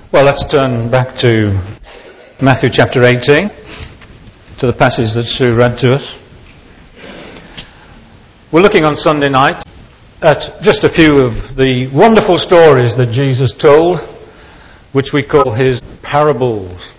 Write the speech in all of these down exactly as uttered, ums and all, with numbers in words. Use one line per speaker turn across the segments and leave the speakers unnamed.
Well, let's turn back to Matthew chapter eighteen, to the passage that Sue read to us. We're looking on Sunday night at just a few of the wonderful stories that Jesus told, which we call his parables.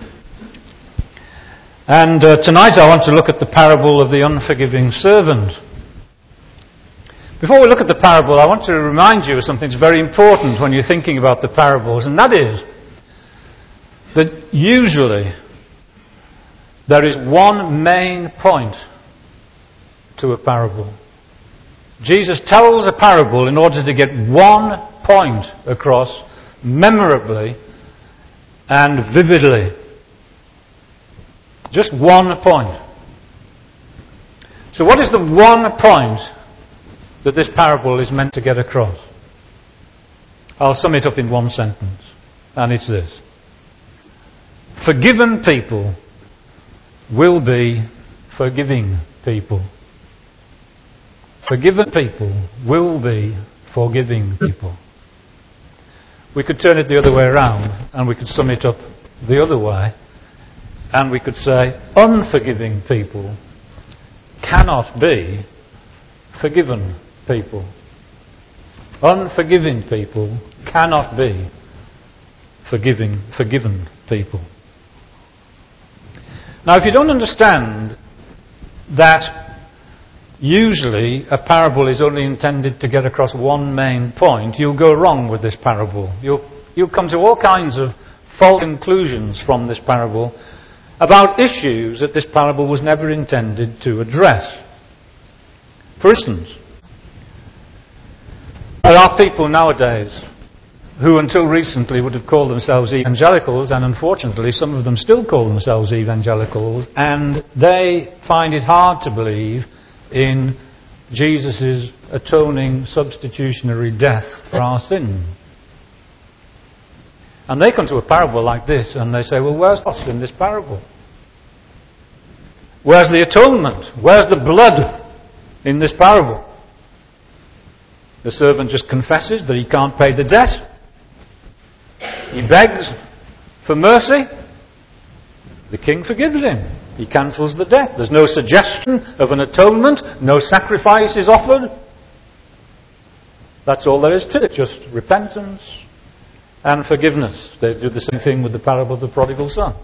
And uh, tonight I want to look at the parable of the unforgiving servant. Before we look at the parable, I want to remind you of something that's very important when you're thinking about the parables, and that is that usually there is one main point to a parable. Jesus tells a parable in order to get one point across memorably and vividly. Just one point. So what is the one point that this parable is meant to get across? I'll sum it up in one sentence, and it's this. Forgiven people will be forgiving people. Forgiven people will be forgiving people. We could turn it the other way around, and we could sum it up the other way, and we could say unforgiving people cannot be forgiven people. Unforgiving people cannot be forgiving, forgiven people. Now, if you don't understand that usually a parable is only intended to get across one main point, you'll go wrong with this parable. You'll, you'll come to all kinds of false conclusions from this parable about issues that this parable was never intended to address. For instance, there are people nowadays who until recently would have called themselves evangelicals, and unfortunately some of them still call themselves evangelicals, and they find it hard to believe in Jesus' atoning substitutionary death for our sin. And they come to a parable like this and they say, well, where's us in this parable? Where's the atonement? Where's the blood in this parable? The servant just confesses that he can't pay the debt. He begs for mercy. The king forgives him. He cancels the debt. There's no suggestion of an atonement. No sacrifice is offered. That's all there is to it. Just repentance and forgiveness. They do the same thing with the parable of the prodigal son.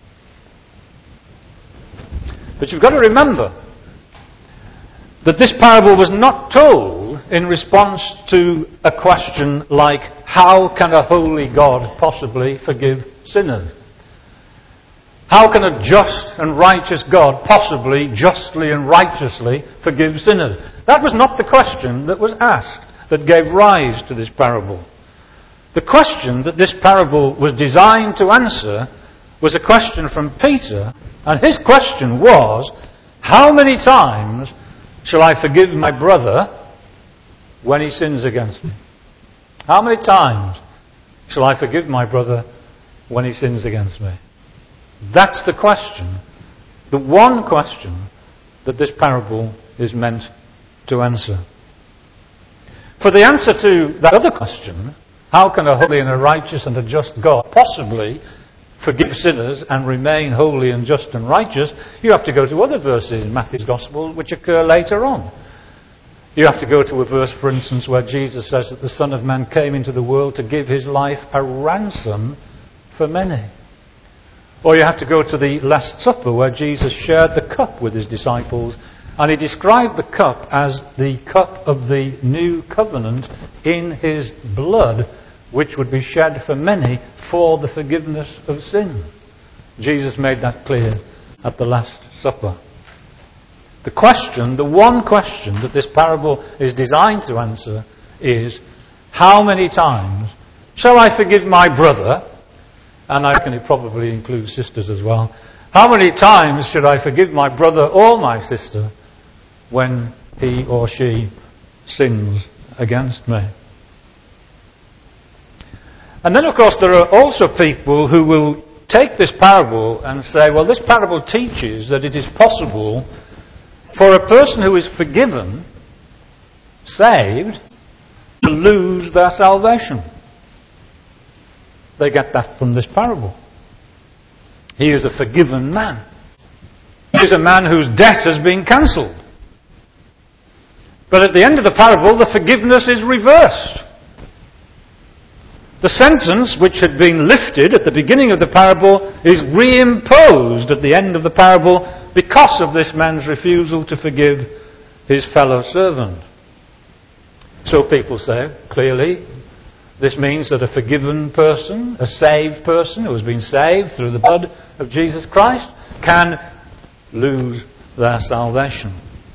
But you've got to remember that this parable was not told in response to a question like, how can a holy God possibly forgive sinners? How can a just and righteous God possibly justly and righteously forgive sinners? That was not the question that was asked that gave rise to this parable. The question that this parable was designed to answer was a question from Peter, and his question was, how many times shall I forgive my brother when he sins against me? How many times shall I forgive my brother when he sins against me? That's the question, the one question that this parable is meant to answer. For the answer to that other question, how can a holy and a righteous and a just God possibly forgive sinners and remain holy and just and righteous, you have to go to other verses in Matthew's Gospel which occur later on. You have to go to a verse, for instance, where Jesus says that the Son of Man came into the world to give his life a ransom for many. Or you have to go to the Last Supper, where Jesus shared the cup with his disciples, and he described the cup as the cup of the new covenant in his blood, which would be shed for many for the forgiveness of sin. Jesus made that clear at the Last Supper. The question, the one question that this parable is designed to answer is, how many times shall I forgive my brother? And I reckon it probably includes sisters as well. How many times should I forgive my brother or my sister when he or she sins against me? And then, of course, there are also people who will take this parable and say, well, this parable teaches that it is possible for a person who is forgiven, saved, to lose their salvation. They get that from this parable. He is a forgiven man. He is a man whose debt has been cancelled. But at the end of the parable, the forgiveness is reversed. The sentence which had been lifted at the beginning of the parable is reimposed at the end of the parable because of this man's refusal to forgive his fellow servant. So people say, clearly, this means that a forgiven person, a saved person who has been saved through the blood of Jesus Christ, can lose their salvation.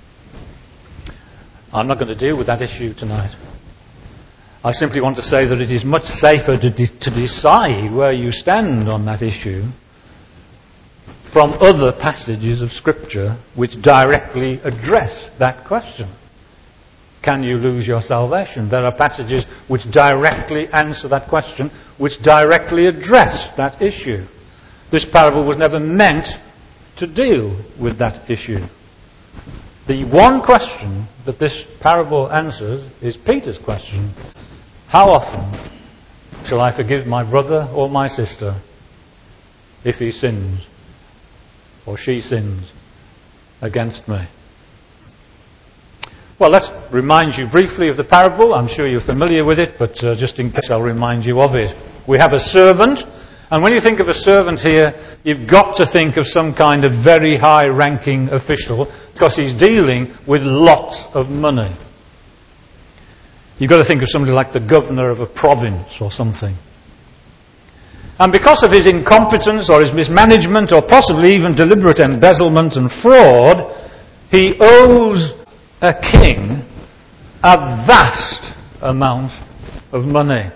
I'm not going to deal with that issue tonight. I simply want to say that it is much safer to, de- to decide where you stand on that issue from other passages of Scripture which directly address that question. Can you lose your salvation? There are passages which directly answer that question, which directly address that issue. This parable was never meant to deal with that issue. The one question that this parable answers is Peter's question. How often shall I forgive my brother or my sister if he sins or she sins against me? Well, let's remind you briefly of the parable. I'm sure you're familiar with it, but uh, just in case I'll remind you of it. We have a servant, and when you think of a servant here, you've got to think of some kind of very high-ranking official, because he's dealing with lots of money. You've got to think of somebody like the governor of a province or something. And because of his incompetence or his mismanagement or possibly even deliberate embezzlement and fraud, he owes a king a vast amount of money.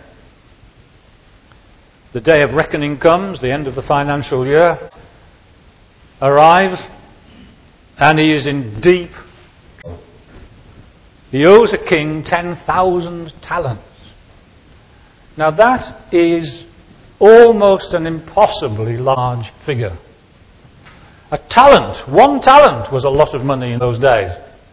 The day of reckoning comes, the end of the financial year arrives, and he is in deep trouble. He owes a king ten thousand talents. Now that is almost an impossibly large figure. A talent, one talent was a lot of money in those days.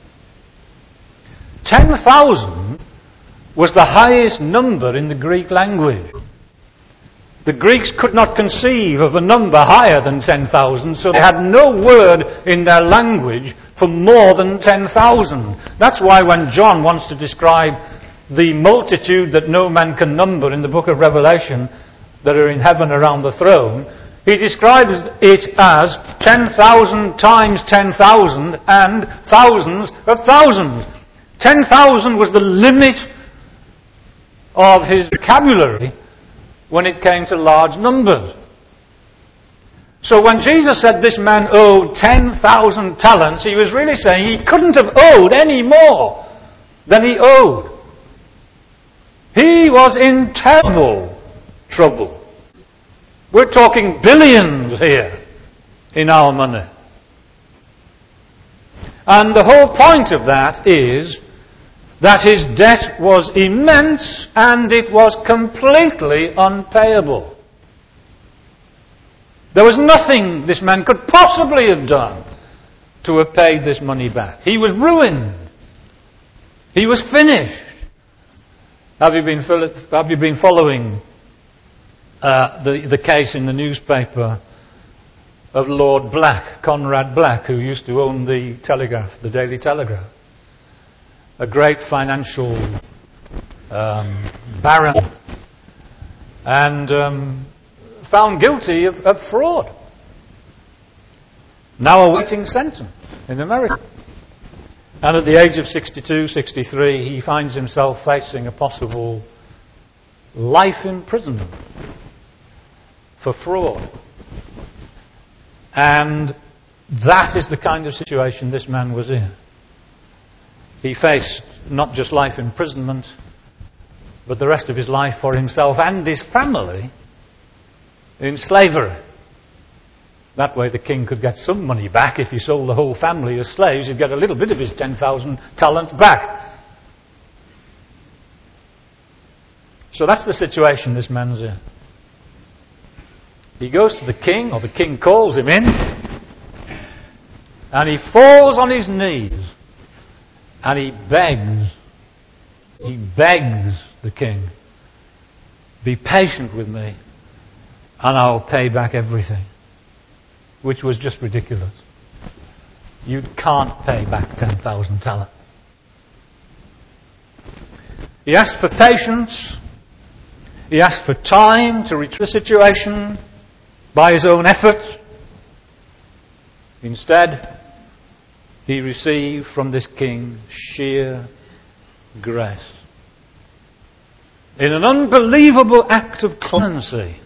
ten thousand was the highest number in the Greek language. The Greeks could not conceive of a number higher than ten thousand, so they had no word in their language for more than ten thousand. That's why when John wants to describe the multitude that no man can number in the book of Revelation that are in heaven around the throne, he describes it as ten thousand times ten thousand and thousands of thousands. ten thousand was the limit of his vocabulary when it came to large numbers. So when Jesus said this man owed ten thousand talents, he was really saying he couldn't have owed any more than he owed. He was in terrible trouble. We're talking billions here in our money. And the whole point of that is that his debt was immense and it was completely unpayable. There was nothing this man could possibly have done to have paid this money back. He was ruined. He was finished. Have you been, have you been following uh, the, the case in the newspaper of Lord Black, Conrad Black, who used to own the Telegraph, the Daily Telegraph? A great financial um, baron, and um, found guilty of, of fraud. Now awaiting sentence in America. And at the age of sixty-two, sixty-three, he finds himself facing a possible life imprisonment for fraud. And that is the kind of situation this man was in. He faced not just life imprisonment, but the rest of his life for himself and his family in slavery. That way the king could get some money back. If he sold the whole family as slaves, he'd get a little bit of his ten thousand talents back. So that's the situation this man's in. He goes to the king, or the king calls him in, and he falls on his knees. And he begs, he begs the king, be patient with me. and I'll pay back everything. Which was just ridiculous. You can't pay back ten thousand talents. He asked for patience. He asked for time to retrieve the situation by his own effort. Instead, he received from this king sheer grace. In an unbelievable act of clemency,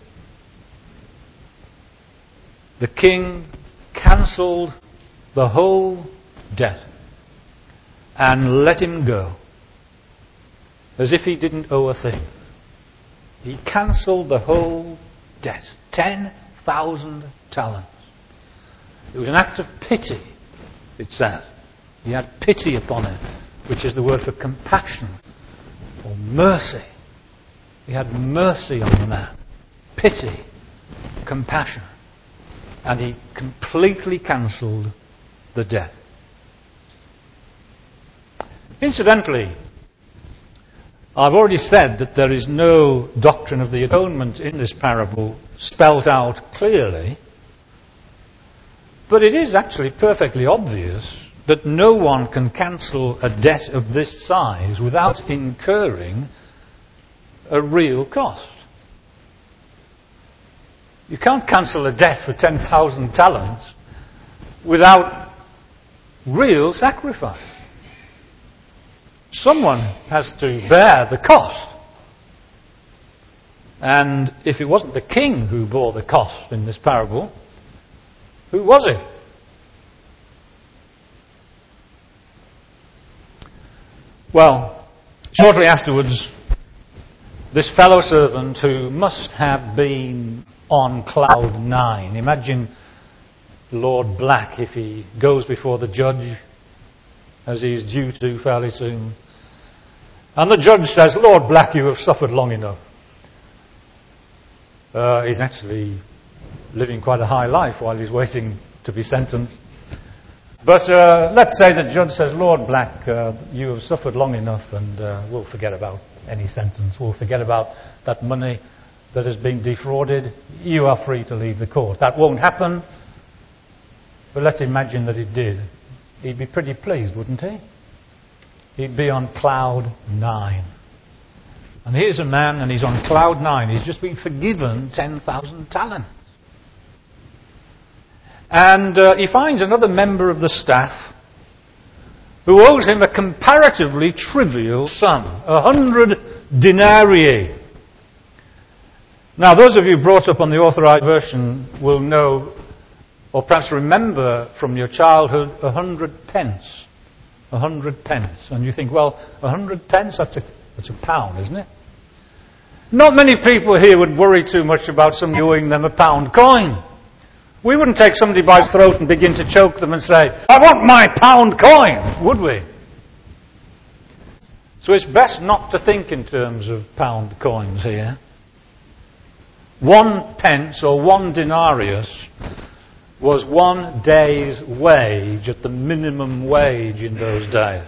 the king cancelled the whole debt and let him go as if he didn't owe a thing. He cancelled the whole debt. Ten thousand talents. It was an act of pity, it said. He had pity upon it, which is the word for compassion or mercy. He had mercy on the man. Pity, compassion. And he completely cancelled the debt. Incidentally, I've already said that there is no doctrine of the atonement in this parable spelt out clearly, but it is actually perfectly obvious that no one can cancel a debt of this size without incurring a real cost. You can't cancel a debt for ten thousand talents without real sacrifice. Someone has to bear the cost. And if it wasn't the king who bore the cost in this parable, who was it? Well, shortly afterwards, this fellow servant who must have been on cloud nine. Imagine Lord Black if he goes before the judge, as he is due to do fairly soon. And the judge says, Lord Black, you have suffered long enough. Uh, he's actually living quite a high life while he's waiting to be sentenced. But uh, let's say the judge says, Lord Black, uh, you have suffered long enough, and uh, we'll forget about any sentence. We'll forget about that money that has been defrauded. You are free to leave the court. That won't happen, but let's imagine that it did. He'd be pretty pleased, wouldn't he? He'd be on cloud nine. And here's a man, and he's on cloud nine. He's just been forgiven ten thousand talents. And uh, he finds another member of the staff who owes him a comparatively trivial sum, a hundred denarii. Now, those of you brought up on the Authorized Version will know, or perhaps remember from your childhood, a hundred pence. A hundred pence. And you think, well, a hundred pence, that's a, that's a pound, isn't it? Not many people here would worry too much about somebody owing them a pound coin. We wouldn't take somebody by the throat and begin to choke them and say, I want my pound coin, would we? So it's best not to think in terms of pound coins here. One pence or one denarius was one day's wage at the minimum wage in those days.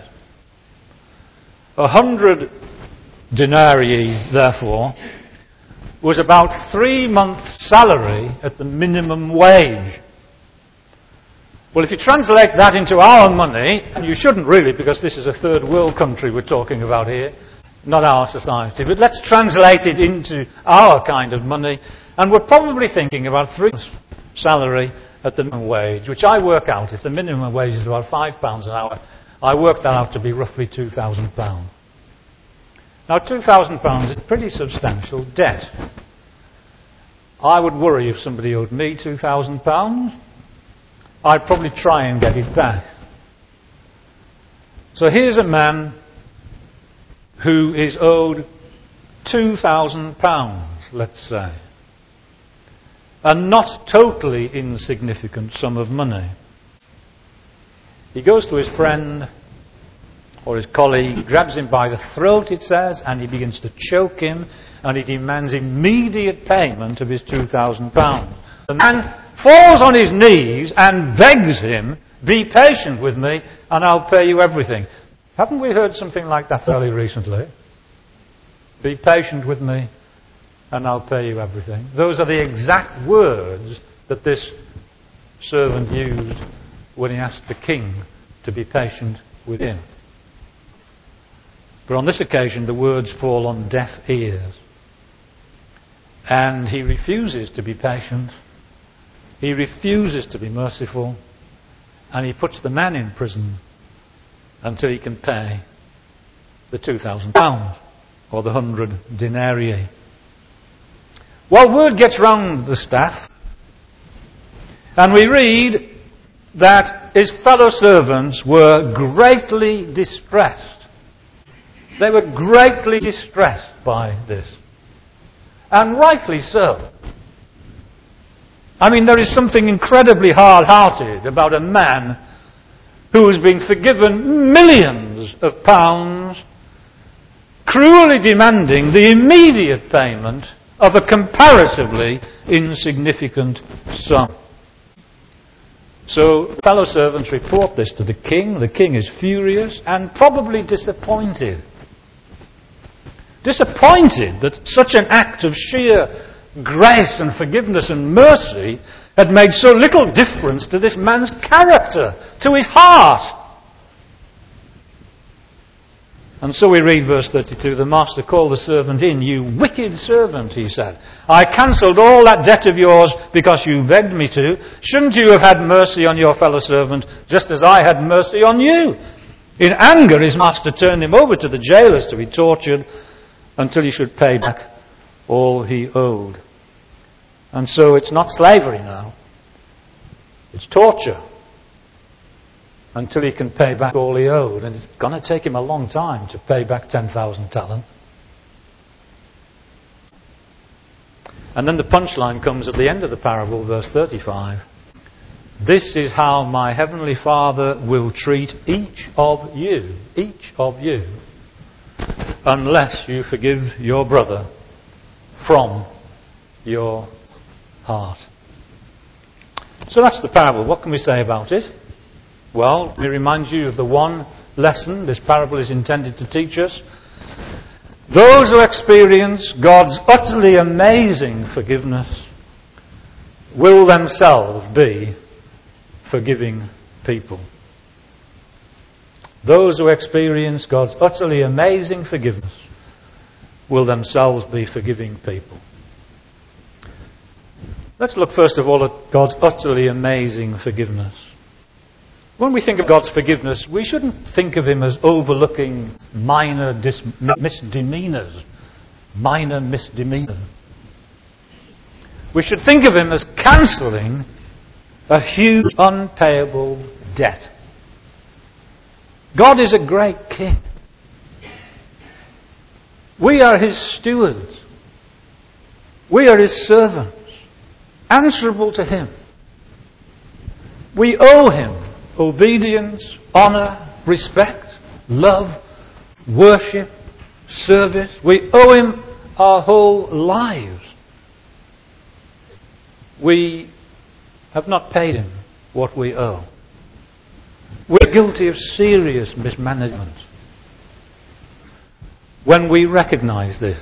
A hundred denarii, therefore, was about three months' salary at the minimum wage. Well, if you translate that into our money, and you shouldn't really, because this is a third world country we're talking about here, not our society, but let's translate it into our kind of money, and we're probably thinking about three months' salary at the minimum wage, which I work out, if the minimum wage is about five pounds an hour, I work that out to be roughly two thousand pounds. Now, two thousand pounds is pretty substantial debt. I would worry if somebody owed me two thousand pounds. I'd probably try and get it back. So here's a man who is owed two thousand pounds, let's say. A not totally insignificant sum of money. He goes to his friend or his colleague, grabs him by the throat, it says, and he begins to choke him, and he demands immediate payment of his two thousand pounds. The man falls on his knees and begs him, be patient with me, and I'll pay you everything. Haven't we heard something like that fairly recently? Be patient with me, and I'll pay you everything. Those are the exact words that this servant used when he asked the king to be patient with him. But on this occasion, the words fall on deaf ears. And he refuses to be patient. He refuses to be merciful. And he puts the man in prison until he can pay the two thousand pounds or the hundred denarii. Well, word gets round the staff, and we read that his fellow servants were greatly distressed. They were greatly distressed by this. And rightly so. I mean, there is something incredibly hard-hearted about a man who has been forgiven millions of pounds, cruelly demanding the immediate payment of a comparatively insignificant sum. So fellow servants report this to the king. The king is furious and probably disappointed. Disappointed that such an act of sheer grace and forgiveness and mercy had made so little difference to this man's character, to his heart. And so we read verse thirty-two, the master called the servant in. You wicked servant, he said. I cancelled all that debt of yours because you begged me to. Shouldn't you have had mercy on your fellow servant just as I had mercy on you? In anger, his master turned him over to the jailers to be tortured until he should pay back all he owed. And so it's not slavery now. It's torture until he can pay back all he owed. And it's going to take him a long time to pay back ten thousand talent. And then the punchline comes at the end of the parable, verse thirty-five. This is how my heavenly Father will treat each of you, each of you, unless you forgive your brother from your heart. So that's the parable. What can we say about it? Well, let me remind you of the one lesson this parable is intended to teach us. Those who experience God's utterly amazing forgiveness will themselves be forgiving people. Those who experience God's utterly amazing forgiveness will themselves be forgiving people. Let's look first of all at God's utterly amazing forgiveness. When we think of God's forgiveness, we shouldn't think of him as overlooking minor dis- misdemeanors. Minor misdemeanors. We should think of him as cancelling a huge unpayable debt. God is a great king. We are his stewards. We are his servants, answerable to him. We owe him obedience, honour, respect, love, worship, service. We owe him our whole lives. We have not paid him what we owe. We're guilty of serious mismanagement. When we recognise this,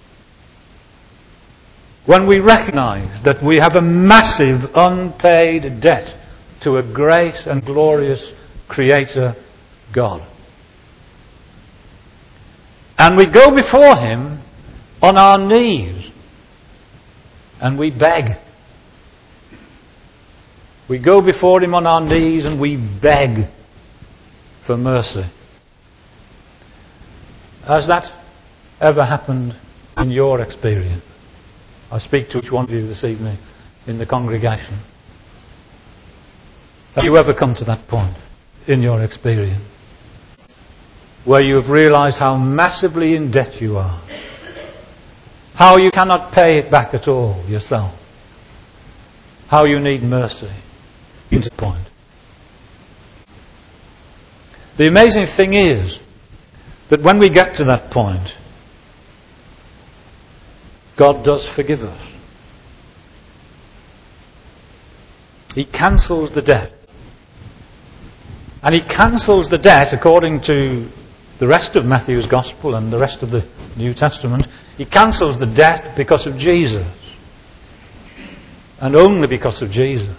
when we recognise that we have a massive unpaid debt to a great and glorious Creator God, and we go before him on our knees and we beg. We go before him on our knees and we beg for mercy. Has that ever happened in your experience? I speak to each one of you this evening in the congregation. Have you ever come to that point in your experience where you have realised how massively in debt you are, how you cannot pay it back at all yourself, how you need mercy? To the point. The amazing thing is that when we get to that point, God does forgive us. He cancels the debt. And he cancels the debt according to the rest of Matthew's Gospel and the rest of the New Testament, he cancels the debt because of Jesus. And only because of Jesus.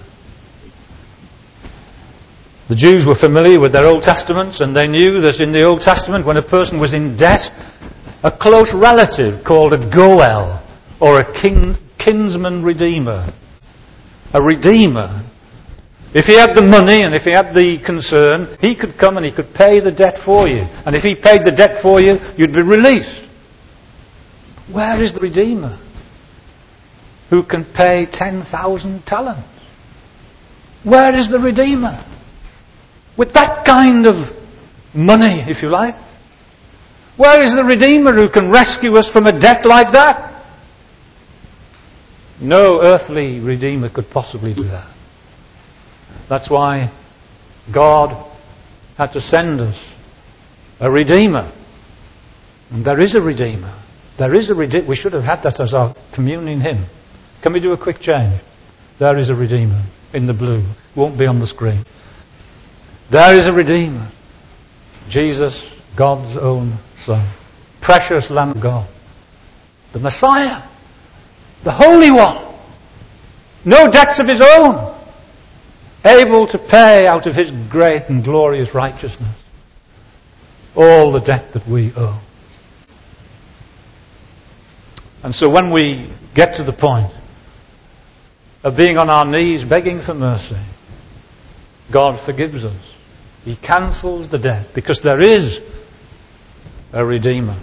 The Jews were familiar with their Old Testaments, and they knew that in the Old Testament, when a person was in debt, a close relative called a goel, or a kin, kinsman redeemer, a redeemer, if he had the money and if he had the concern, he could come and he could pay the debt for you. And if he paid the debt for you, you'd be released. Where is the redeemer who can pay ten thousand talents? Where is the redeemer? With that kind of money, if you like. Where is the redeemer who can rescue us from a debt like that? No earthly redeemer could possibly do that. That's why God had to send us a redeemer. And there is a redeemer. There is a redeemer. We should have had that as our communion hymn. Can we do a quick change? There is a redeemer in the blue. Won't be on the screen. There is a redeemer. Jesus, God's own Son. Precious Lamb of God. The Messiah. The Holy One. No debts of his own. Able to pay out of his great and glorious righteousness all the debt that we owe. And so when we get to the point of being on our knees begging for mercy, God forgives us. He cancels the debt because there is a Redeemer.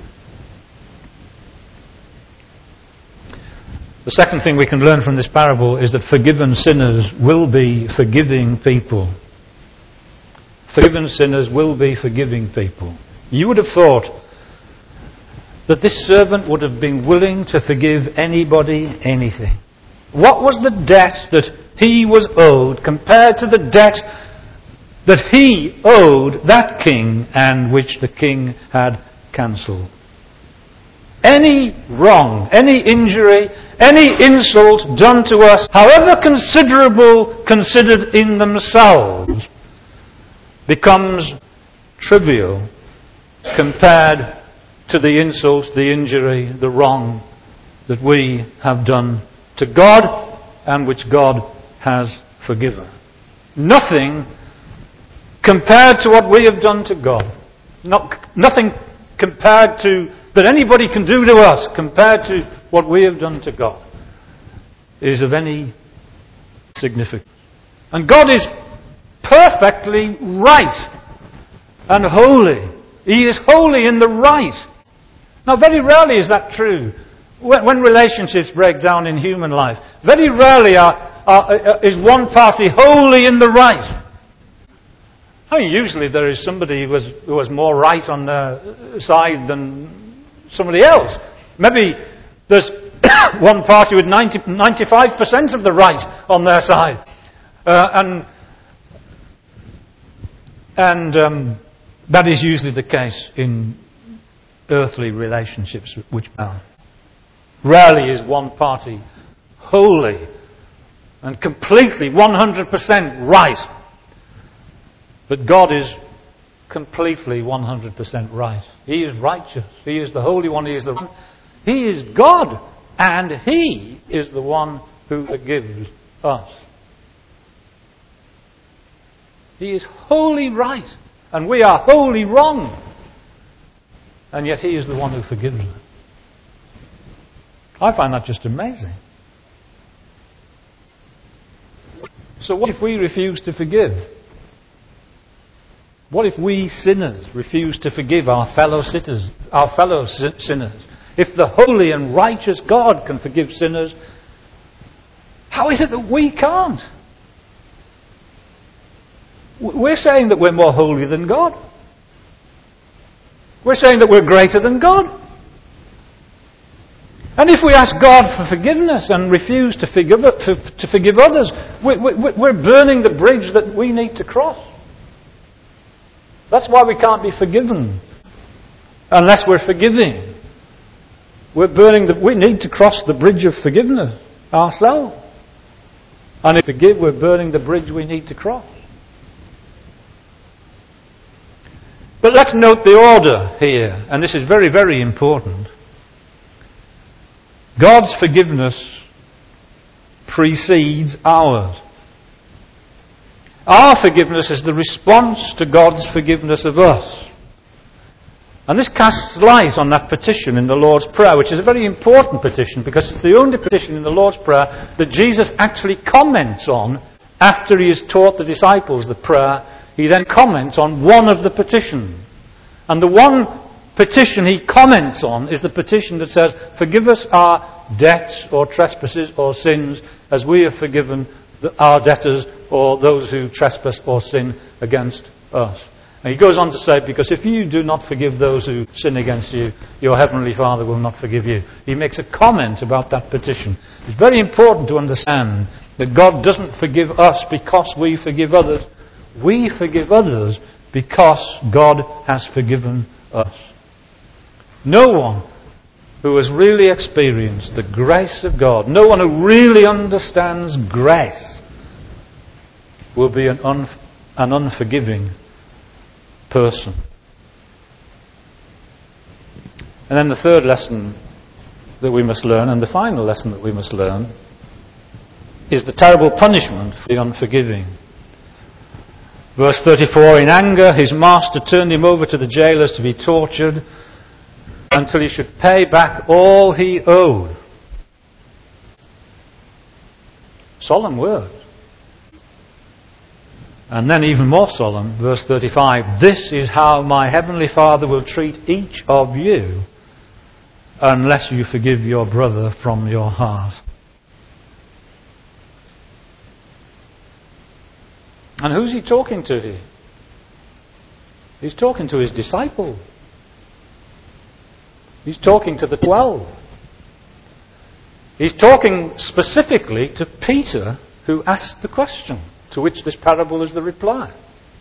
The second thing we can learn from this parable is that forgiven sinners will be forgiving people. Forgiven sinners will be forgiving people. You would have thought that this servant would have been willing to forgive anybody anything. What was the debt that he was owed compared to the debt that he owed that king and which the king had cancelled? Any wrong, any injury, any insult done to us, however considerable considered in themselves, becomes trivial compared to the insult, the injury, the wrong that we have done to God and which God has forgiven. Nothing compared to what we have done to God. Not, nothing compared to that anybody can do to us compared to what we have done to God is of any significance. And God is perfectly right and holy. He is holy in the right. Now, very rarely is that true. When, when relationships break down in human life, very rarely are, are, is one party wholly in the right. I mean, usually there is somebody who was, who was more right on their side than somebody else. Maybe there's one party with ninety, ninety-five percent of the right on their side. Uh, and and um, that is usually the case in earthly relationships which bound. Rarely is one party wholly and completely one hundred percent right. But God is completely one hundred percent right. He is righteous. He is the Holy One. He is the one. He is God. And He is the one who forgives us. He is wholly right. And we are wholly wrong. And yet He is the one who forgives us. I find that just amazing. So what if we refuse to forgive? What if we sinners refuse to forgive our fellow sinners, our fellow sinners? If the holy and righteous God can forgive sinners, how is it that we can't? We're saying that we're more holy than God. We're saying that we're greater than God. And if we ask God for forgiveness and refuse to forgive, to forgive others, we're burning the bridge that we need to cross. That's why we can't be forgiven unless we're forgiving. We're burning the, we need to cross the bridge of forgiveness ourselves. And if we forgive, we're burning the bridge we need to cross. But let's note the order here, and this is very, very important. God's forgiveness precedes ours. Our forgiveness is the response to God's forgiveness of us. And this casts light on that petition in the Lord's Prayer, which is a very important petition because it's the only petition in the Lord's Prayer that Jesus actually comments on after he has taught the disciples the prayer. He then comments on one of the petitions. And the one petition he comments on is the petition that says, forgive us our debts or trespasses or sins as we have forgiven our debtors or those who trespass or sin against us. And he goes on to say, because if you do not forgive those who sin against you, your heavenly Father will not forgive you. He makes a comment about that petition. It's very important to understand that God doesn't forgive us because we forgive others. We forgive others because God has forgiven us. No one who has really experienced the grace of God, no one who really understands grace, will be an, un- an unforgiving person. And then the third lesson that we must learn, and the final lesson that we must learn, is the terrible punishment for the unforgiving. Verse thirty-four, in anger his master turned him over to the jailers to be tortured until he should pay back all he owed. Solemn words. And then even more solemn, verse thirty-five, this is how my heavenly Father will treat each of you unless you forgive your brother from your heart. And who's he talking to here? He's talking to his disciples. He's talking to the twelve. He's talking specifically to Peter, who asked the question, to which this parable is the reply.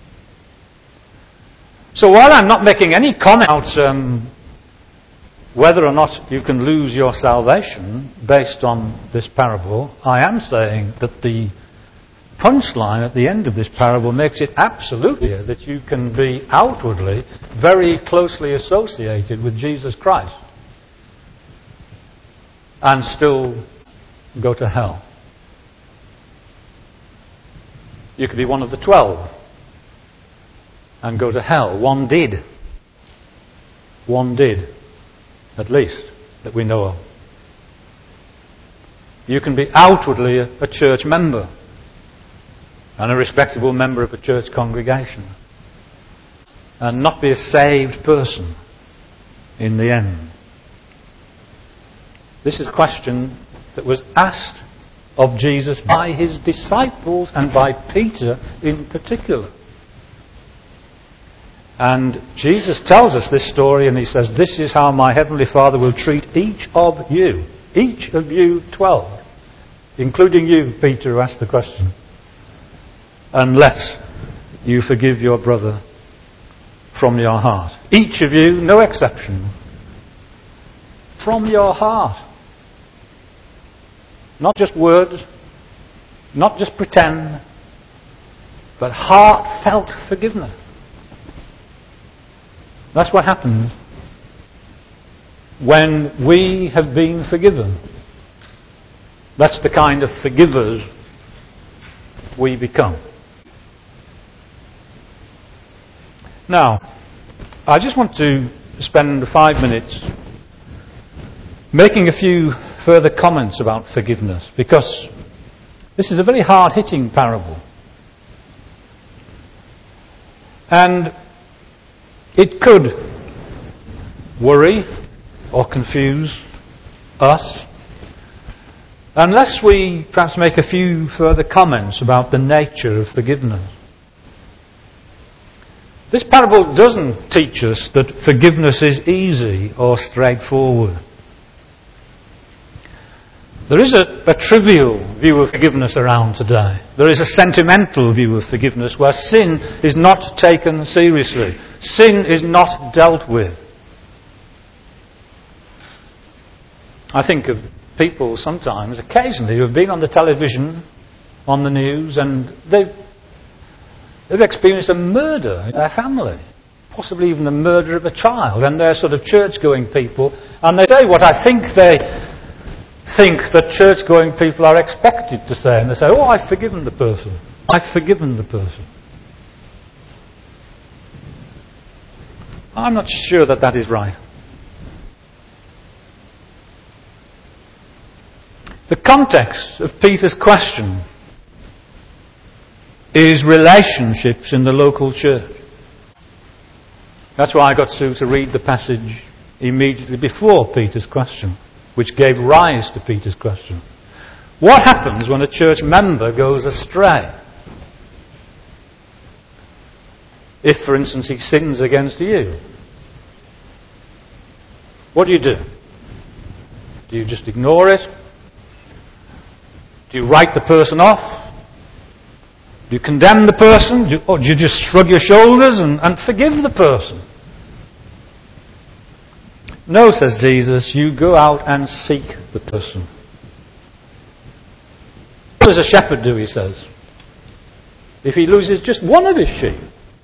So while I'm not making any comment about um, whether or not you can lose your salvation based on this parable, I am saying that the punchline at the end of this parable makes it absolutely clear that you can be outwardly very closely associated with Jesus Christ and still go to hell. You could be one of the twelve and go to hell. One did. One did, at least, that we know of. You can be outwardly a, a church member and a respectable member of a church congregation and not be a saved person in the end. This is a question that was asked of Jesus by his disciples and by Peter in particular. And Jesus tells us this story and he says, this is how my heavenly Father will treat each of you. Each of you twelve. Including you, Peter, who asked the question. Unless you forgive your brother from your heart. Each of you, no exception. From your heart. Not just words, not just pretend, but heartfelt forgiveness. That's what happens when we have been forgiven. That's the kind of forgivers we become. Now, I just want to spend five minutes making a few further comments about forgiveness, because this is a very hard-hitting parable. And it could worry or confuse us unless we perhaps make a few further comments about the nature of forgiveness. This parable doesn't teach us that forgiveness is easy or straightforward. There is a, a trivial view of forgiveness around today. There is a sentimental view of forgiveness where sin is not taken seriously. Sin is not dealt with. I think of people sometimes, occasionally, who have been on the television, on the news, and they've, they've experienced a murder in their family. possibly even the murder of a child, and they're sort of church-going people, and they say what I think they think that church-going people are expected to say, and they say, oh, I've forgiven the person. I've forgiven the person. I'm not sure that that is right. The context of Peter's question is relationships in the local church. That's why I got Sue to read the passage immediately before Peter's question, which gave rise to Peter's question. What happens when a church member goes astray? If, for instance, he sins against you, what do you do? Do you just ignore it? Do you write the person off? Do you condemn the person? Do you, or do you just shrug your shoulders and, and forgive the person? No, says Jesus, you go out and seek the person. What does a shepherd do, he says? If he loses just one of his sheep,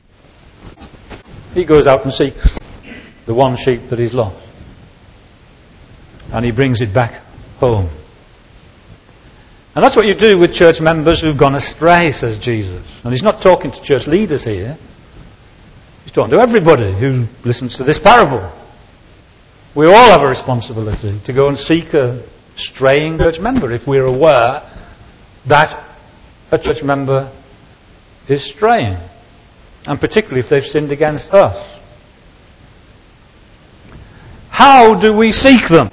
he goes out and seeks the one sheep that he's lost. And he brings it back home. And that's what you do with church members who've gone astray, says Jesus. And he's not talking to church leaders here. He's talking to everybody who listens to this parable. We all have a responsibility to go and seek a straying church member if we're aware that a church member is straying. And particularly if they've sinned against us. How do we seek them?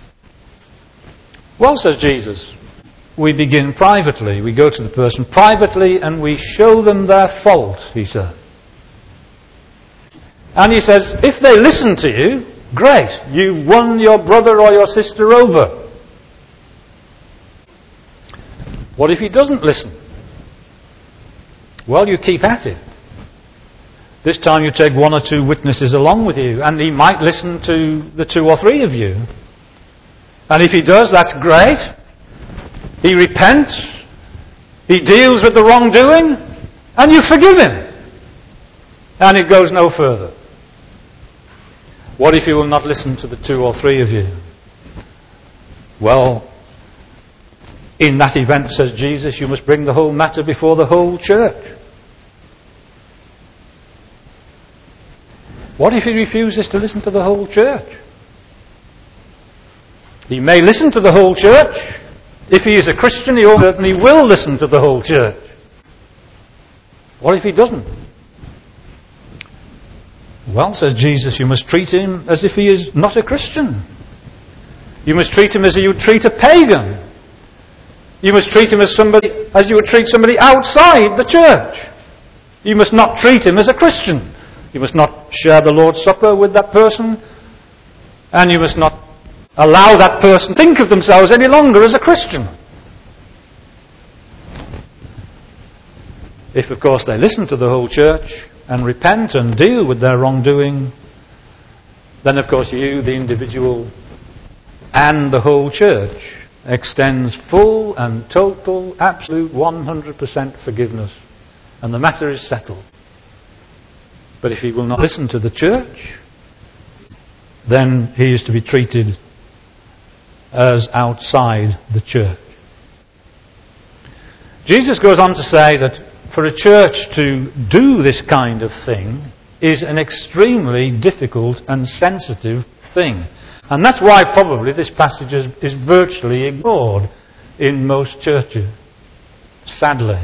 Well, says Jesus, we begin privately. We go to the person privately and we show them their fault, he said. And he says, if they listen to you, great, you've won your brother or your sister over. What if he doesn't listen? Well, you keep at it. This time you take one or two witnesses along with you, and he might listen to the two or three of you. And if he does, that's great. He repents, he deals with the wrongdoing, and you forgive him. And it goes no further. What if he will not listen to the two or three of you? Well, in that event, says Jesus, you must bring the whole matter before the whole church. What if he refuses to listen to the whole church? He may listen to the whole church. If he is a Christian, he certainly will listen to the whole church. What if he doesn't? Well, says Jesus, you must treat him as if he is not a Christian. You must treat him as you would treat a pagan. You must treat him as somebody as you would treat somebody outside the church. You must not treat him as a Christian. You must not share the Lord's Supper with that person. And you must not allow that person to think of themselves any longer as a Christian. If, of course, they listen to the whole church and repent and deal with their wrongdoing, then, of course, you, the individual, and the whole church extends full and total, absolute one hundred percent forgiveness. And the matter is settled. But if he will not listen to the church, then he is to be treated as outside the church. Jesus goes on to say that for a church to do this kind of thing is an extremely difficult and sensitive thing. And that's why probably this passage is, is virtually ignored in most churches. Sadly.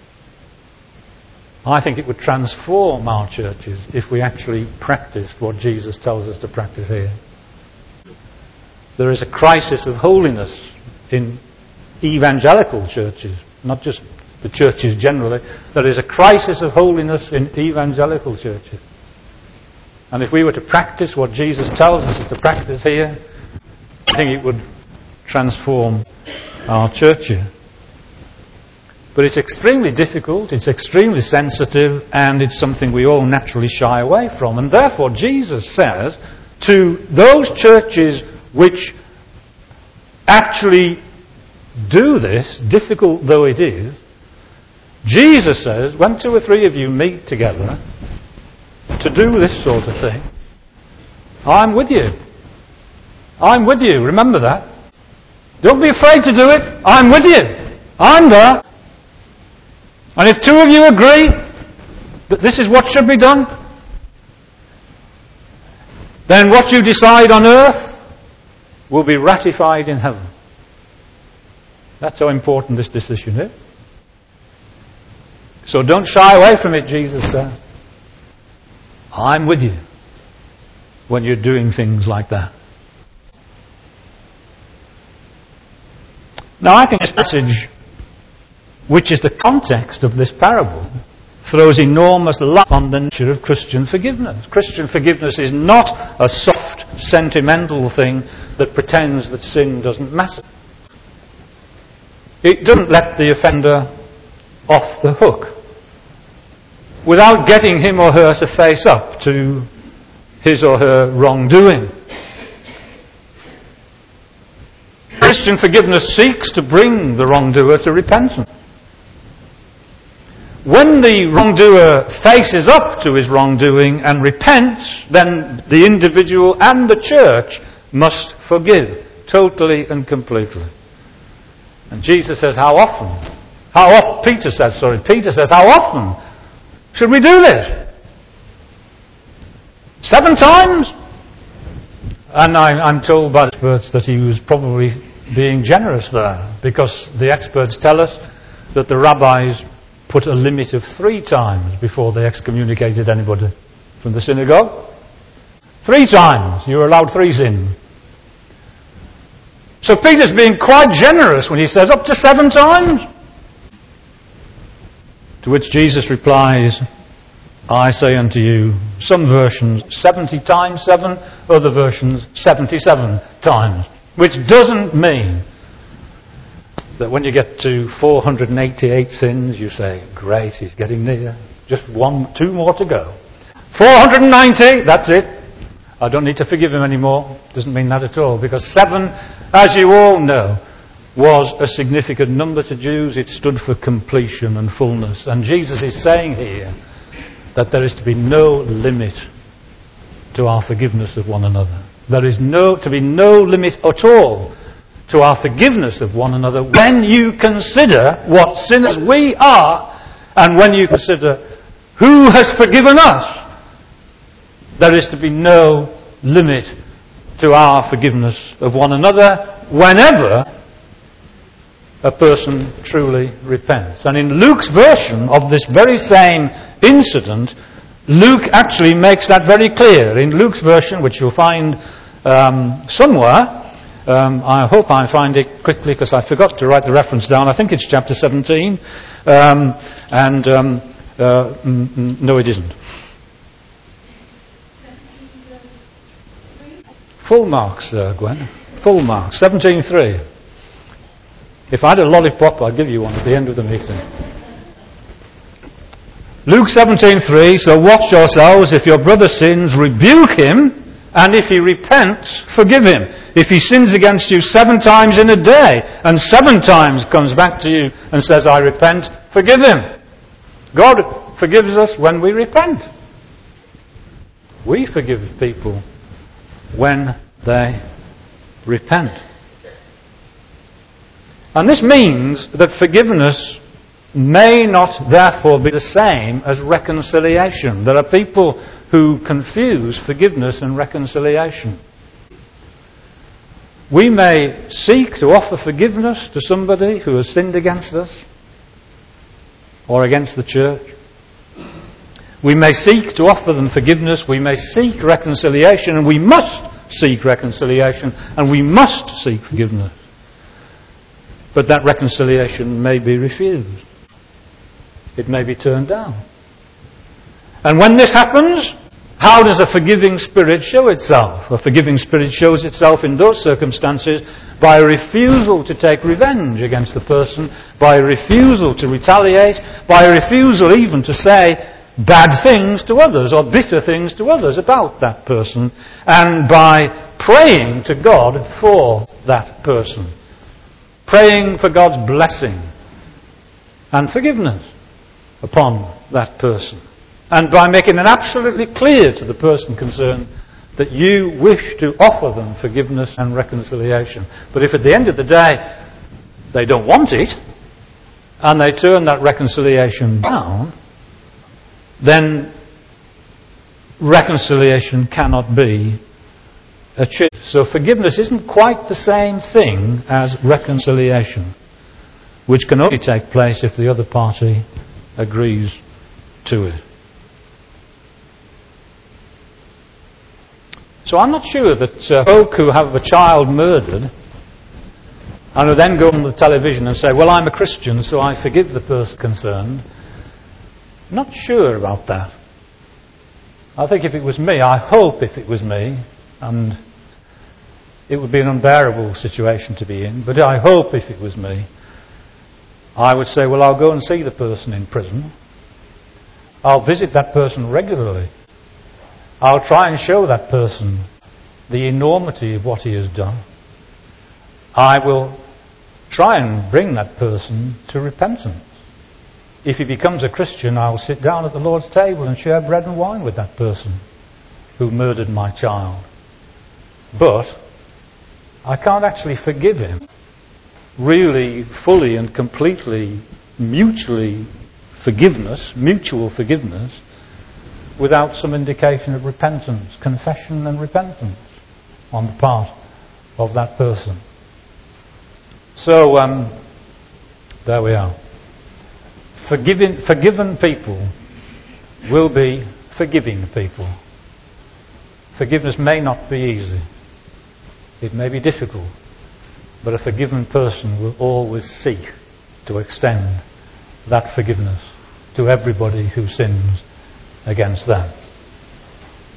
I think it would transform our churches if we actually practiced what Jesus tells us to practice here. There is a crisis of holiness in evangelical churches, not just the churches generally. There is a crisis of holiness in evangelical churches. And if we were to practice what Jesus tells us to practice here, I think it would transform our churches. But it's extremely difficult, it's extremely sensitive, and it's something we all naturally shy away from. And therefore Jesus says to those churches which actually do this, difficult though it is, Jesus says, when two or three of you meet together, to do this sort of thing, I'm with you. I'm with you. Remember that. Don't be afraid to do it. I'm with you. I'm there. And if two of you agree that this is what should be done, then what you decide on earth will be ratified in heaven. That's how important this decision is. So don't shy away from it, Jesus said. I'm with you when you're doing things like that. Now I think this passage, which is the context of this parable, throws enormous light on the nature of Christian forgiveness. Christian forgiveness is not a soft, sentimental thing that pretends that sin doesn't matter. It doesn't let the offender off the hook without getting him or her to face up to his or her wrongdoing. Christian forgiveness seeks to bring the wrongdoer to repentance. When the wrongdoer faces up to his wrongdoing and repents, then the individual and the church must forgive totally and completely. And Jesus says, how often? How often? Peter says, sorry, Peter says, how often should we do this? Seven times? And I, I'm told by the experts that he was probably being generous there, because the experts tell us that the rabbis put a limit of three times before they excommunicated anybody from the synagogue. Three times. You were allowed three sins. So Peter's being quite generous when he says up to seven times. To which Jesus replies, I say unto you, some versions seventy times seven, other versions seventy-seven times. Which doesn't mean that when you get to four hundred eighty-eight sins, you say, great, he's getting near. Just one, two more to go. four hundred ninety, that's it. I don't need to forgive him anymore. Doesn't mean that at all. Because seven, as you all know, was a significant number to Jews. It stood for completion and fullness. And Jesus is saying here that there is to be no limit to our forgiveness of one another. There is no to be no limit at all to our forgiveness of one another when you consider what sinners we are, and when you consider who has forgiven us. There is to be no limit to our forgiveness of one another whenever a person truly repents. And in Luke's version of this very same incident, Luke actually makes that very clear. In Luke's version, which you'll find um, somewhere, um, I hope I find it quickly because I forgot to write the reference down. I think it's chapter seventeen. Um, and um, uh, mm, mm, no, it isn't. Full marks, uh, Gwen. Full marks. seventeen three. If I had a lollipop, I'd give you one at the end of the meeting. Luke seventeen three. So watch yourselves. If your brother sins, rebuke him. And if he repents, forgive him. If he sins against you seven times in a day, and seven times comes back to you and says, I repent, forgive him. God forgives us when we repent. We forgive people when they repent. And this means that forgiveness may not therefore be the same as reconciliation. There are people who confuse forgiveness and reconciliation. We may seek to offer forgiveness to somebody who has sinned against us or against the church. We may seek to offer them forgiveness. We may seek reconciliation, and we must seek reconciliation, and we must seek forgiveness. But that reconciliation may be refused. It may be turned down. And when this happens, how does a forgiving spirit show itself? A forgiving spirit shows itself in those circumstances by a refusal to take revenge against the person, by a refusal to retaliate, by a refusal even to say bad things to others or bitter things to others about that person, and by praying to God for that person. Praying for God's blessing and forgiveness upon that person. and by making it absolutely clear to the person concerned that you wish to offer them forgiveness and reconciliation. But if at the end of the day they don't want it, and they turn that reconciliation down, then reconciliation cannot be achieved. So forgiveness isn't quite the same thing as reconciliation, which can only take place if the other party agrees to it. So I'm not sure that uh, folk who have a child murdered and who then go on the television and say, well, I'm a Christian, so I forgive the person concerned. Not sure about that. I think if it was me, I hope if it was me, and it would be an unbearable situation to be in, but I hope if it was me, I would say, well, I'll go and see the person in prison. I'll visit that person regularly. I'll try and show that person the enormity of what he has done. I will try and bring that person to repentance. If he becomes a Christian, I will sit down at the Lord's table and share bread and wine with that person who murdered my child. But I can't actually forgive him, really, fully and completely, mutually forgiveness, mutual forgiveness, without some indication of repentance, confession and repentance on the part of that person. So, um, there we are. Forgiving, forgiven people will be forgiving people. Forgiveness may not be easy. It may be difficult. But a forgiven person will always seek to extend that forgiveness to everybody who sins against them.